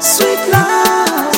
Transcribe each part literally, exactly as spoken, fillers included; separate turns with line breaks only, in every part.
sweet love,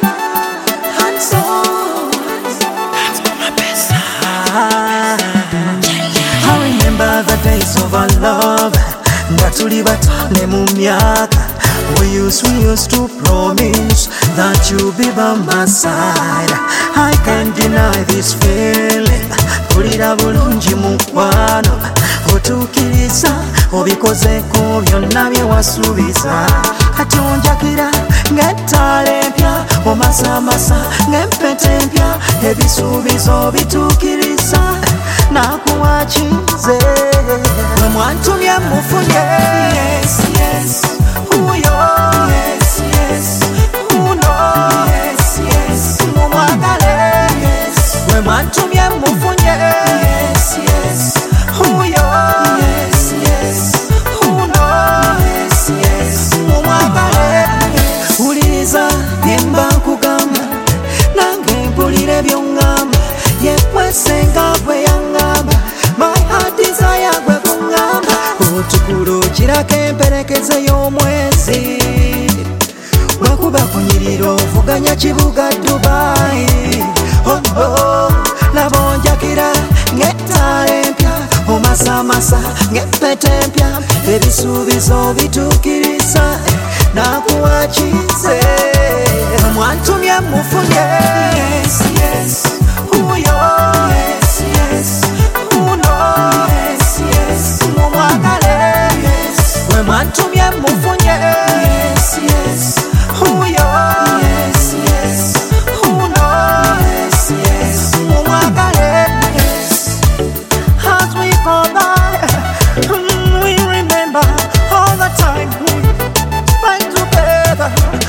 and soul.
That's for my best.
Ah, I remember the days of our love. Ngatuli batale mu myaka. We used, we used to promise that you'll be by my side. I can't deny this feeling. Pulira bulungi mukwano, otuukiriza obikozeeko byonna bye wasuubiza. Kati onjakira ng'ettaala empya, omasamasa ng'empeta empya, ebisuubizo bituukiriza. Nakuwa kize mwe mwantumye mufunye. Yes, yes. Uyo, yes, yes. Uno, yes, yes. Mumwagale, yes. Mwe mwantumye mufunye. Yes, yes. Uyo, yes, yes. Uno, yes, yes. Mumwagale. Uliriza byemba nkugamba, nange mpulire by'oŋŋamba. Yekwesenga bwe yaŋŋamba, my heart desire gwe kuŋŋamba. Otukulo kirako emperekeze y'omwezi, bwekuba kunyirira ovuganya kibuga Dubai. Oh, oh, laba onjakira ng'ettaala empya, omasamasa ng'empeta empya, ebisuubizo bituukiriza. Nakuwa kize mwantumye mufunye. Yes, yes. Uyo, yes, yes. Uno, yes, yes. Mumwagale, yes. Mwe mwantumye mufunye. Yes, yes. Uyo, yes, yes. Uno, yes, yes. Mumwagale, yes. As we go by, mm, we remember all the time we spent together.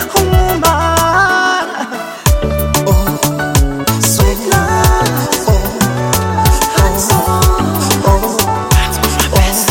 Woman, oh, sweet love, oh, and soul.
That's for my best.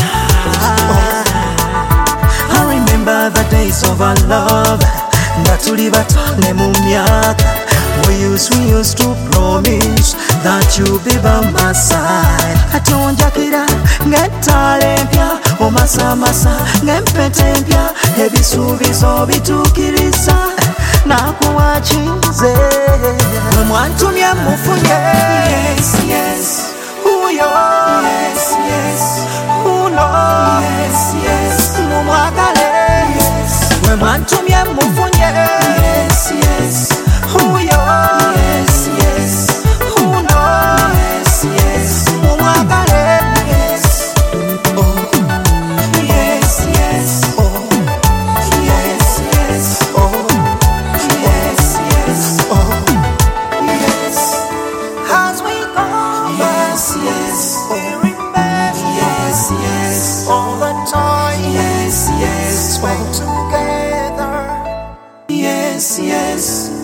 I remember the days of our love. Ngatuli batale mu myaka. We used, we used to promise that you'll be by my side. Kati onjakira ng'ettaala empya, omasamasa ng'empeta empya, ebisuubizo bituukiriza. Nakuwa kize mwe mwantumye mufunye. Yes, yes. Uyo, yes, yes. Uno, yes, yes. Mumwagale, yes. Mwe mwantumye mufunye. Yes, yes. Uyo, yes, yes. Uno, yes, yes. Mumwagale, yes. Oh, yes, yes. Oh, yes, yes. Oh, yes, yes. Oh, yes. As we go, yes, yes. We remember, yes, yes. All the time, yes, yes. Spent together, yes, yes.